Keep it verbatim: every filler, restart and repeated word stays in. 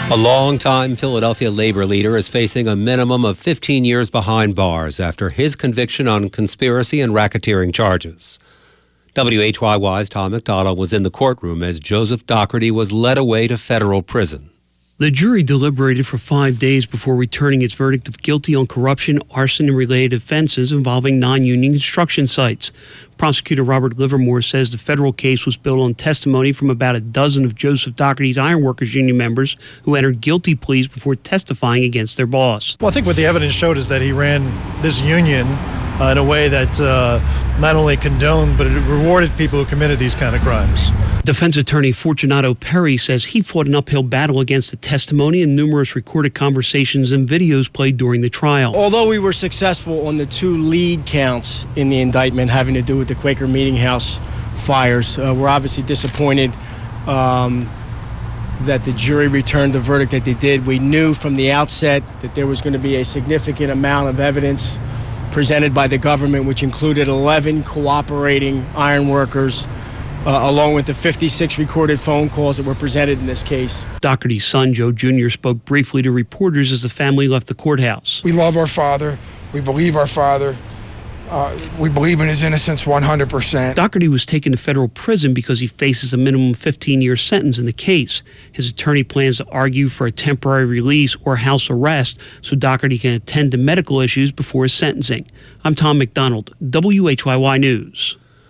A longtime Philadelphia labor leader is facing a minimum of fifteen years behind bars after his conviction on conspiracy and racketeering charges. W H Y Y's Tom McDonald was in the courtroom as Joseph Dougherty was led away to federal prison. The jury deliberated for five days before returning its verdict of guilty on corruption, arson, and related offenses involving non-union construction sites. Prosecutor Robert Livermore says the federal case was built on testimony from about a dozen of Joseph Dougherty's Ironworkers Union members who entered guilty pleas before testifying against their boss. Well, I think what the evidence showed is that he ran this union uh, in a way that uh, not only condoned, but it rewarded people who committed these kind of crimes. Defense attorney Fortunato Perry says he fought an uphill battle against the testimony and numerous recorded conversations and videos played during the trial. Although we were successful on the two lead counts in the indictment having to do with the Quaker Meeting House fires, uh, we're obviously disappointed um, that the jury returned the verdict that they did. We knew from the outset that there was going to be a significant amount of evidence presented by the government, which included eleven cooperating ironworkers, Uh, along with the fifty-six recorded phone calls that were presented in this case. Dougherty's son, Joe Junior, spoke briefly to reporters as the family left the courthouse. We love our father. We believe our father. Uh, we believe in his innocence one hundred percent. Dougherty was taken to federal prison because he faces a minimum fifteen-year sentence in the case. His attorney plans to argue for a temporary release or house arrest so Dougherty can attend to medical issues before his sentencing. I'm Tom McDonald, W H Y Y News.